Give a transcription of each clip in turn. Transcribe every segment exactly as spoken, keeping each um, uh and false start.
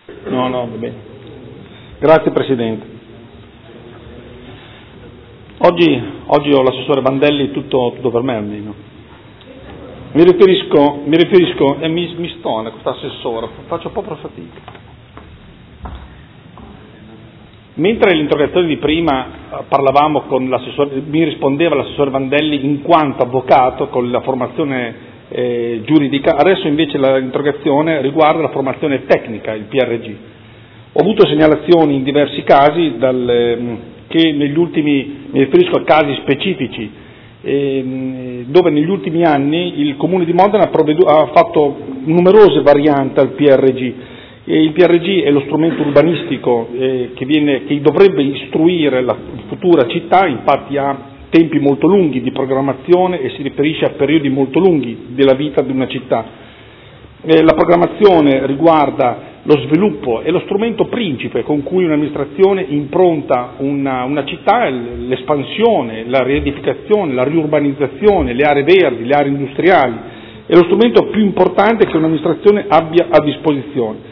No, no, va bene. Grazie Presidente. Oggi, oggi ho l'assessore Vandelli tutto, tutto per me almeno. Mi riferisco, mi riferisco e mi, mi stona questa assessora, faccio proprio fatica. Mentre l'interrogazione di prima parlavamo con l'assessore, mi rispondeva l'assessore Vandelli in quanto avvocato con la formazione eh, giuridica, adesso invece l'interrogazione riguarda la formazione tecnica, il P R G. Ho avuto segnalazioni in diversi casi dal, eh, che negli ultimi, mi riferisco a casi specifici, eh, dove negli ultimi anni il Comune di Modena ha, provvedu- ha fatto numerose varianti al P R G. E il P R G è lo strumento urbanistico eh, che, viene, che dovrebbe istruire la futura città, infatti ha tempi molto lunghi di programmazione e si riferisce a periodi molto lunghi della vita di una città. Eh, la programmazione riguarda lo sviluppo, è lo strumento principe con cui un'amministrazione impronta una, una città, l'espansione, la riedificazione, la riurbanizzazione, le aree verdi, le aree industriali, è lo strumento più importante che un'amministrazione abbia a disposizione.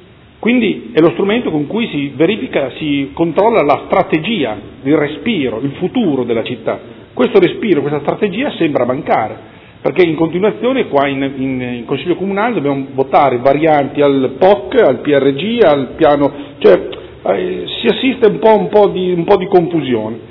Quindi è lo strumento con cui si verifica, si controlla la strategia, il respiro, il futuro della città. Questo respiro, questa strategia sembra mancare, perché in continuazione qua in, in, in Consiglio Comunale dobbiamo votare varianti al P O C, al P R G, al piano, cioè eh, si assiste un po', un po' di, un po' di confusione.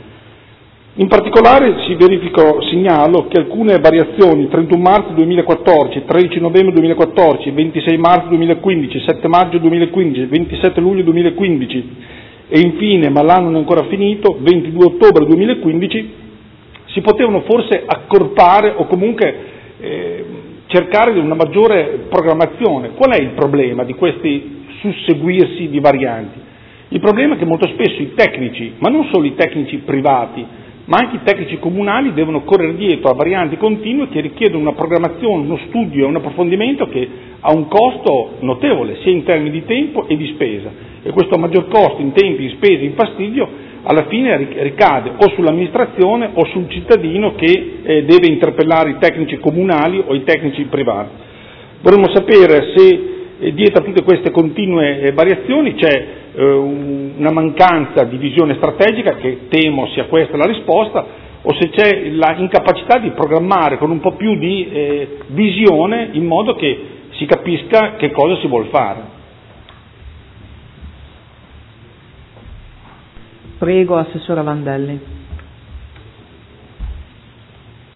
In particolare si verifico, segnalo che alcune variazioni trentuno marzo duemilaquattordici, tredici novembre duemilaquattordici, ventisei marzo duemilaquindici, sette maggio duemilaquindici, ventisette luglio duemilaquindici e infine, ma l'anno non è ancora finito, ventidue ottobre duemilaquindici, si potevano forse accorpare o comunque eh, cercare di una maggiore programmazione. Qual è il problema di questi susseguirsi di varianti? Il problema è che molto spesso i tecnici, ma non solo i tecnici privati, ma anche i tecnici comunali devono correre dietro a varianti continue che richiedono una programmazione, uno studio e un approfondimento che ha un costo notevole, sia in termini di tempo e di spesa. E questo maggior costo in tempi, in spese, in fastidio, alla fine ricade o sull'amministrazione o sul cittadino che eh, deve interpellare i tecnici comunali o i tecnici privati. Vorremmo sapere se eh, dietro a tutte queste continue eh, variazioni c'è eh, una mancanza di visione strategica, che temo sia questa la risposta, o se c'è la incapacità di programmare con un po' più di eh, visione in modo che si capisca che cosa si vuol fare. Prego, Assessora Vandelli.